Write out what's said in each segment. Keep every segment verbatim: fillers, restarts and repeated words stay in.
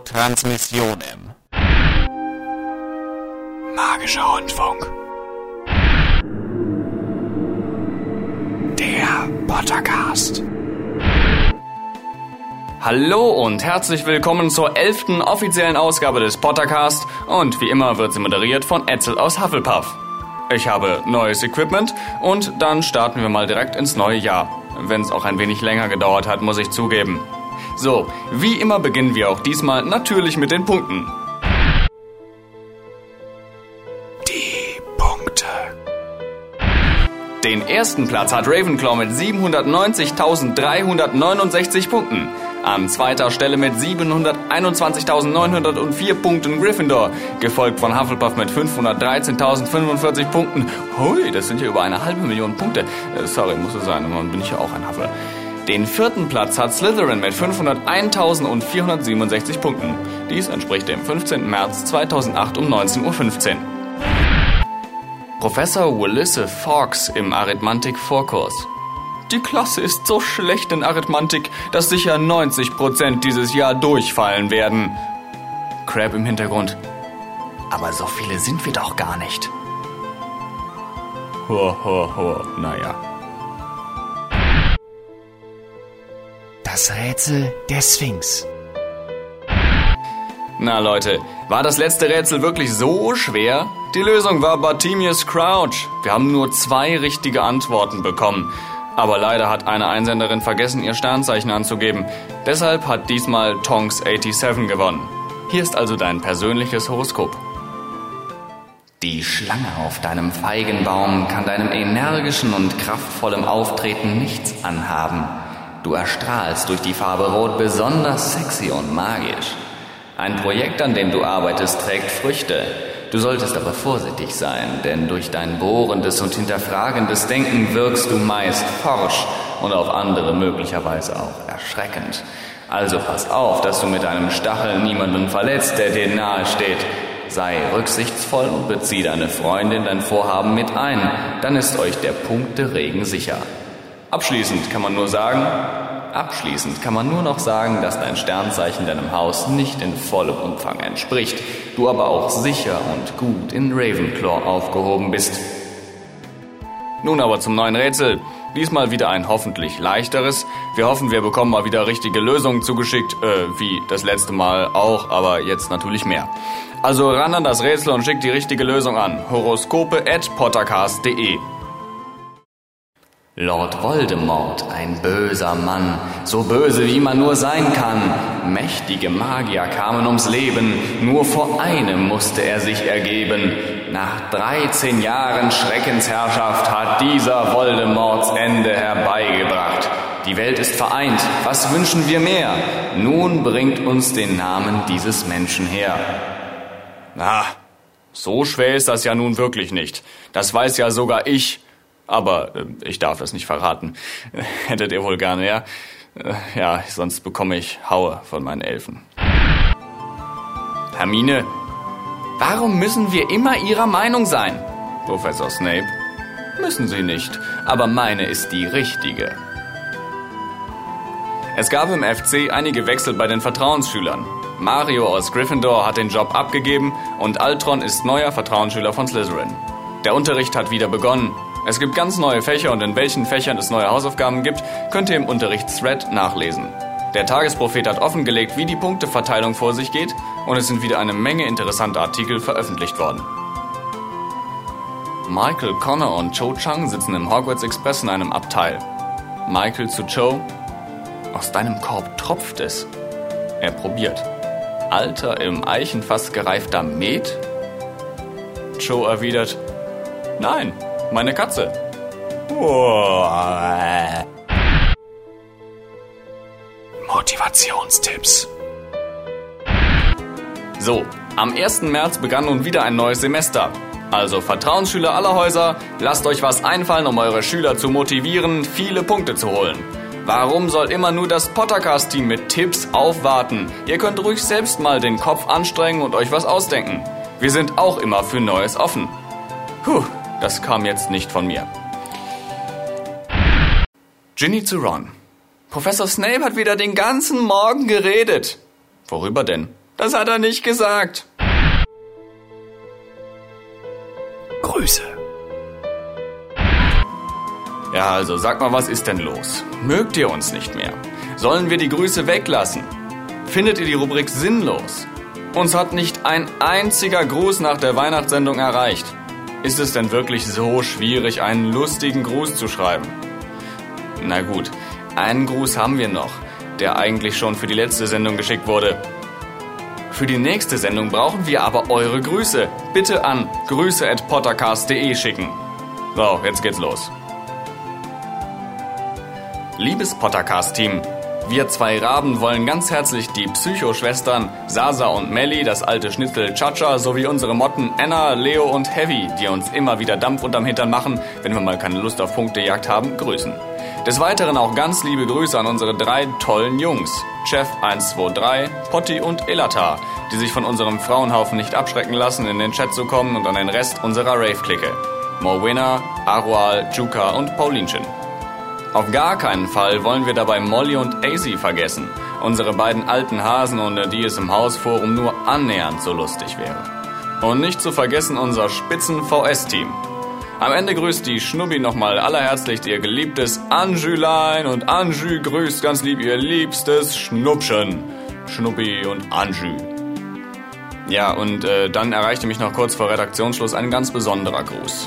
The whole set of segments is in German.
Transmissionem. Magischer Rundfunk. Der Pottercast. Hallo und herzlich willkommen zur elften offiziellen Ausgabe des Pottercast und wie immer wird sie moderiert von Etzel aus Hufflepuff. Ich habe neues Equipment und dann starten wir mal direkt ins neue Jahr. Wenn es auch ein wenig länger gedauert hat, muss ich zugeben. So, wie immer beginnen wir auch diesmal natürlich mit den Punkten. Die Punkte. Den ersten Platz hat Ravenclaw mit siebenhundertneunzigtausenddreihundertneunundsechzig Punkten. An zweiter Stelle mit siebenhunderteinundzwanzigtausendneunhundertvier Punkten Gryffindor, gefolgt von Hufflepuff mit fünfhundertdreizehntausendfünfundvierzig Punkten. Hui, das sind ja über eine halbe Million Punkte. Äh, sorry, muss es sein, dann bin ich ja auch ein Huffle. Den vierten Platz hat Slytherin mit fünfhunderteintausendvierhundertsiebenundsechzig Punkten. Dies entspricht dem fünfzehnten März zweitausendacht um neunzehn Uhr fünfzehn. Professor Walisse Fawkes im Arithmantik-Vorkurs. Die Klasse ist so schlecht in Arithmantik, dass sicher neunzig Prozent dieses Jahr durchfallen werden. Crab im Hintergrund. Aber so viele sind wir doch gar nicht. Ho, ho, ho, naja. Das Rätsel der Sphinx. Na Leute, war das letzte Rätsel wirklich so schwer? Die Lösung war Bartemius Crouch. Wir haben nur zwei richtige Antworten bekommen. Aber leider hat eine Einsenderin vergessen, ihr Sternzeichen anzugeben. Deshalb hat diesmal Tonks siebenundachtzig gewonnen. Hier ist also dein persönliches Horoskop. Die Schlange auf deinem Feigenbaum kann deinem energischen und kraftvollen Auftreten nichts anhaben. Du erstrahlst durch die Farbe Rot besonders sexy und magisch. Ein Projekt, an dem du arbeitest, trägt Früchte. Du solltest aber vorsichtig sein, denn durch dein bohrendes und hinterfragendes Denken wirkst du meist forsch und auf andere möglicherweise auch erschreckend. Also pass auf, dass du mit einem Stachel niemanden verletzt, der dir nahe steht. Sei rücksichtsvoll und bezieh deine Freundin dein Vorhaben mit ein, dann ist euch der Punkteregen sicher. Abschließend kann man nur sagen, Abschließend kann man nur noch sagen, dass dein Sternzeichen deinem Haus nicht in vollem Umfang entspricht, du aber auch sicher und gut in Ravenclaw aufgehoben bist. Nun aber zum neuen Rätsel. Diesmal wieder ein hoffentlich leichteres. Wir hoffen, wir bekommen mal wieder richtige Lösungen zugeschickt, äh, wie das letzte Mal auch, aber jetzt natürlich mehr. Also ran an das Rätsel und schickt die richtige Lösung an. horoskope at pottercast punkt de. Lord Voldemort, ein böser Mann, so böse wie man nur sein kann. Mächtige Magier kamen ums Leben, nur vor einem musste er sich ergeben. Nach dreizehn Jahren Schreckensherrschaft hat dieser Voldemorts Ende herbeigebracht. Die Welt ist vereint, was wünschen wir mehr? Nun bringt uns den Namen dieses Menschen her. Na, so schwer ist das ja nun wirklich nicht. Das weiß ja sogar ich. Aber äh, ich darf es nicht verraten. Hättet ihr wohl gerne, ja? Äh, ja, sonst bekomme ich Haue von meinen Elfen. Hermine, warum müssen wir immer Ihrer Meinung sein? Professor Snape, müssen Sie nicht, aber meine ist die richtige. Es gab im F C einige Wechsel bei den Vertrauensschülern. Mario aus Gryffindor hat den Job abgegeben und Altron ist neuer Vertrauensschüler von Slytherin. Der Unterricht hat wieder begonnen. Es gibt ganz neue Fächer und in welchen Fächern es neue Hausaufgaben gibt, könnt ihr im Unterrichtsthread nachlesen. Der Tagesprophet hat offengelegt, wie die Punkteverteilung vor sich geht und es sind wieder eine Menge interessanter Artikel veröffentlicht worden. Michael Connor und Cho Chang sitzen im Hogwarts Express in einem Abteil. Michael zu Cho: Aus deinem Korb tropft es. Er probiert. Alter, im Eichenfass gereifter Met? Cho erwidert: Nein. Meine Katze. Motivationstipps. So, am ersten März begann nun wieder ein neues Semester. Also Vertrauensschüler aller Häuser, lasst euch was einfallen, um eure Schüler zu motivieren, viele Punkte zu holen. Warum soll immer nur das Pottercast-Team mit Tipps aufwarten? Ihr könnt ruhig selbst mal den Kopf anstrengen und euch was ausdenken. Wir sind auch immer für Neues offen. Puh. Das kam jetzt nicht von mir. Ginny zu Ron. Professor Snape hat wieder den ganzen Morgen geredet. Worüber denn? Das hat er nicht gesagt. Grüße. Ja, also sag mal, was ist denn los? Mögt ihr uns nicht mehr? Sollen wir die Grüße weglassen? Findet ihr die Rubrik sinnlos? Uns hat nicht ein einziger Gruß nach der Weihnachtssendung erreicht. Ist es denn wirklich so schwierig, einen lustigen Gruß zu schreiben? Na gut, einen Gruß haben wir noch, der eigentlich schon für die letzte Sendung geschickt wurde. Für die nächste Sendung brauchen wir aber eure Grüße. Bitte an grüße at pottercast punkt de schicken. So, jetzt geht's los. Liebes Pottercast-Team, wir zwei Raben wollen ganz herzlich die Psycho-Schwestern Sasa und Melli, das alte Schnitzel Chacha sowie unsere Motten Anna, Leo und Heavy, die uns immer wieder Dampf unterm Hintern machen, wenn wir mal keine Lust auf Punktejagd haben, grüßen. Des Weiteren auch ganz liebe Grüße an unsere drei tollen Jungs, Chef eins zwei drei, Potti und Elatar, die sich von unserem Frauenhaufen nicht abschrecken lassen, in den Chat zu kommen, und an den Rest unserer Rave-Clique, Morwena, Arual, Juka und Paulinchen. Auf gar keinen Fall wollen wir dabei Molly und Azy vergessen, unsere beiden alten Hasen, ohne die es im Hausforum nur annähernd so lustig wäre. Und nicht zu vergessen unser Spitzen-V S-Team. Am Ende grüßt die Schnubbi nochmal allerherzlichst ihr geliebtes Anjülein und Anjü grüßt ganz lieb ihr liebstes Schnuppchen. Schnubbi und Anjü. Ja, und äh, dann erreichte mich noch kurz vor Redaktionsschluss ein ganz besonderer Gruß.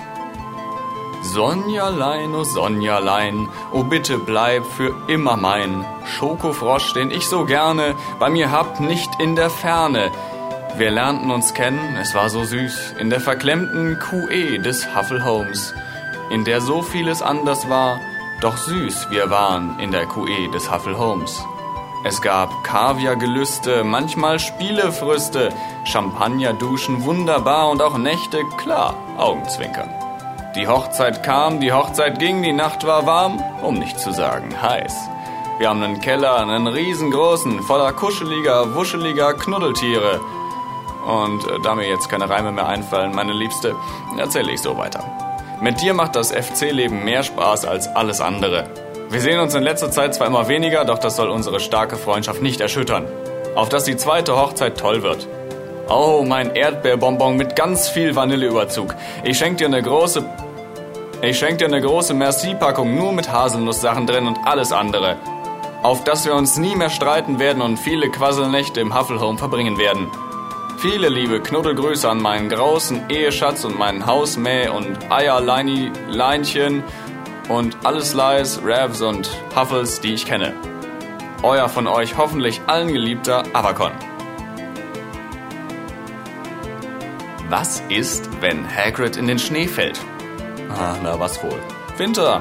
Sonjalein, oh Sonjalein, oh bitte bleib für immer mein Schokofrosch, den ich so gerne bei mir hab, nicht in der Ferne. Wir lernten uns kennen, es war so süß, in der verklemmten Q E des Hufflehomes, in der so vieles anders war, doch süß wir waren in der Q E des Hufflehomes. Es gab Kaviargelüste, manchmal Spielefrüste, Champagnerduschen wunderbar und auch Nächte, klar, Augenzwinkern. Die Hochzeit kam, die Hochzeit ging, die Nacht war warm, um nicht zu sagen heiß. Wir haben einen Keller, einen riesengroßen, voller kuscheliger, wuscheliger Knuddeltiere. Und äh, da mir jetzt keine Reime mehr einfallen, meine Liebste, erzähle ich so weiter. Mit dir macht das F C-Leben mehr Spaß als alles andere. Wir sehen uns in letzter Zeit zwar immer weniger, doch das soll unsere starke Freundschaft nicht erschüttern. Auf dass die zweite Hochzeit toll wird. Oh, mein Erdbeerbonbon mit ganz viel Vanilleüberzug. Ich schenk dir eine große... Ich schenk dir eine große Merci-Packung nur mit Haselnusssachen drin und alles andere. Auf dass wir uns nie mehr streiten werden und viele Quasselnächte im Hufflehome verbringen werden. Viele liebe Knuddelgrüße an meinen großen Eheschatz und meinen Hausmäh- und Eierleini-Leinchen und alles Lies, Ravs und Huffles, die ich kenne. Euer von euch hoffentlich allen geliebter Avacon. Was ist, wenn Hagrid in den Schnee fällt? Ah, na was wohl. Winter.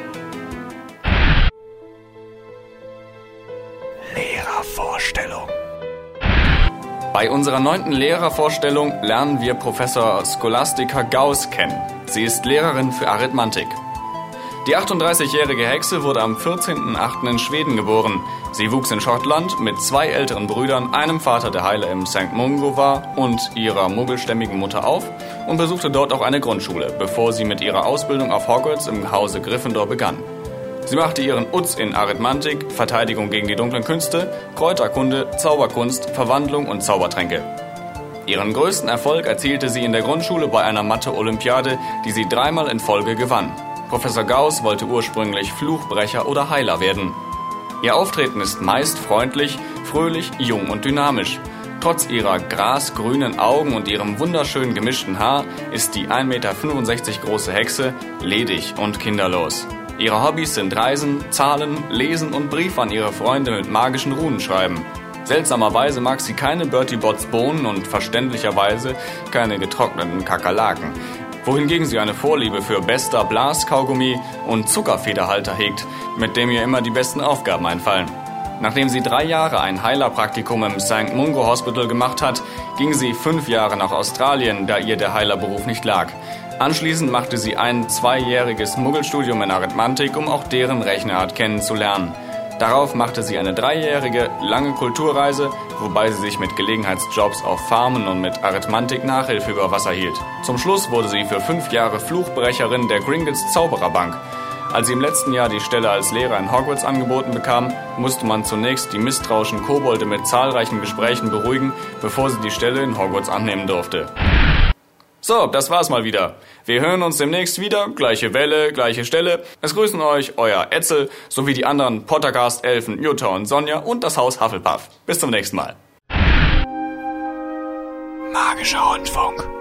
Lehrervorstellung. Bei unserer neunten Lehrervorstellung lernen wir Professor Scholastica Gauss kennen. Sie ist Lehrerin für Arithmantik. Die achtunddreißigjährige Hexe wurde am vierzehnten achten in Schweden geboren. Sie wuchs in Schottland mit zwei älteren Brüdern, einem Vater, der Heiler im Sankt Mungo war, und ihrer muggelstämmigen Mutter auf und besuchte dort auch eine Grundschule, bevor sie mit ihrer Ausbildung auf Hogwarts im Hause Gryffindor begann. Sie machte ihren Uz in Arithmantik, Verteidigung gegen die dunklen Künste, Kräuterkunde, Zauberkunst, Verwandlung und Zaubertränke. Ihren größten Erfolg erzielte sie in der Grundschule bei einer Mathe-Olympiade, die sie dreimal in Folge gewann. Professor Gauss wollte ursprünglich Fluchbrecher oder Heiler werden. Ihr Auftreten ist meist freundlich, fröhlich, jung und dynamisch. Trotz ihrer grasgrünen Augen und ihrem wunderschön gemischten Haar ist die ein Meter fünfundsechzig große Hexe ledig und kinderlos. Ihre Hobbys sind Reisen, Zahlen, Lesen und Briefe an ihre Freunde mit magischen Runen schreiben. Seltsamerweise mag sie keine Bertie Botts Bohnen und verständlicherweise keine getrockneten Kakerlaken. Wohingegen sie eine Vorliebe für Bester Blaskaugummi und Zuckerfederhalter hegt, mit dem ihr immer die besten Aufgaben einfallen. Nachdem sie drei Jahre ein Heilerpraktikum im Sankt Mungo Hospital gemacht hat, ging sie fünf Jahre nach Australien, da ihr der Heilerberuf nicht lag. Anschließend machte sie ein zweijähriges Muggelstudium in Arithmantik, um auch deren Rechenart kennenzulernen. Darauf machte sie eine dreijährige, lange Kulturreise, wobei sie sich mit Gelegenheitsjobs auf Farmen und mit Arithmantik Nachhilfe über Wasser hielt. Zum Schluss wurde sie für fünf Jahre Fluchbrecherin der Gringotts Zaubererbank. Als sie im letzten Jahr die Stelle als Lehrer in Hogwarts angeboten bekam, musste man zunächst die misstrauischen Kobolde mit zahlreichen Gesprächen beruhigen, bevor sie die Stelle in Hogwarts annehmen durfte. So, das war's mal wieder. Wir hören uns demnächst wieder. Gleiche Welle, gleiche Stelle. Es grüßen euch euer Etzel sowie die anderen Pottercast-Elfen Jutta und Sonja und das Haus Hufflepuff. Bis zum nächsten Mal. Magischer Rundfunk.